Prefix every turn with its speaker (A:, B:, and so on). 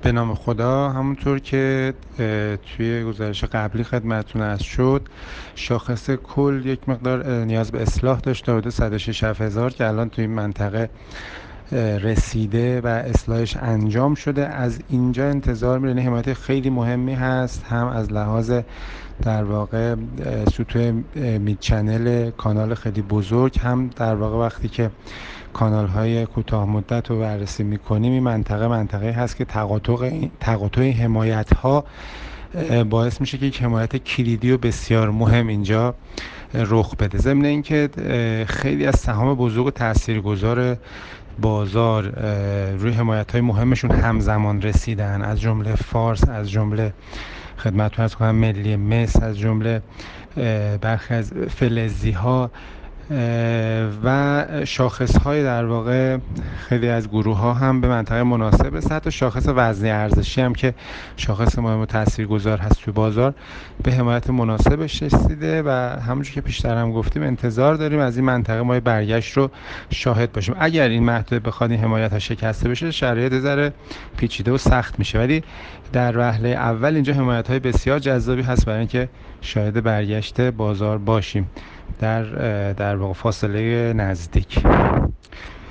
A: به نام خدا. همونطور که توی گزارش قبلی خدمتتون عرض شد، شاخص کل یک مقدار نیاز به اصلاح داشته، حدود 106,000 که الان توی این منطقه رسیده و اصلاحش انجام شده. از اینجا انتظار میره، یعنی حمایت خیلی مهمی هست، هم از لحاظ در واقع سطوح مید چنل کانال خیلی بزرگ، هم در واقع وقتی که کانال های کوتاه مدت رو بررسی میکنیم، این منطقه هست که تقاطع حمایت ها باعث میشه که یک حمایت کلیدی و بسیار مهم اینجا رخ بده. ضمن اینکه خیلی از سهام بزرگ و تاثیرگذار بازار روی حمایت های مهمشون همزمان رسیدن، از جمله فارس، از جمله خدمتتون عرض کنم ملی مس، از جمله برخی از فلزی ها و شاخص های در واقع خیلی از گروه ها هم به منطقه مناسب است. حتی شاخص وزنی ارزشی هم که شاخص مهم و تاثیرگذار هست تو بازار به حمایت مناسبش رسیده و همونجور که پیشتر هم گفتیم انتظار داریم از این منطقه ما برگشت رو شاهد باشیم. اگر این محدوده بخواد این حمایت ها شکسته بشه، شرایط ذره پیچیده و سخت میشه، ولی در وهله اول اینجا حمایت های بسیار جذابی هست برای اینکه شاهد برگشت بازار باشیم در واقع فاصله نزدیک.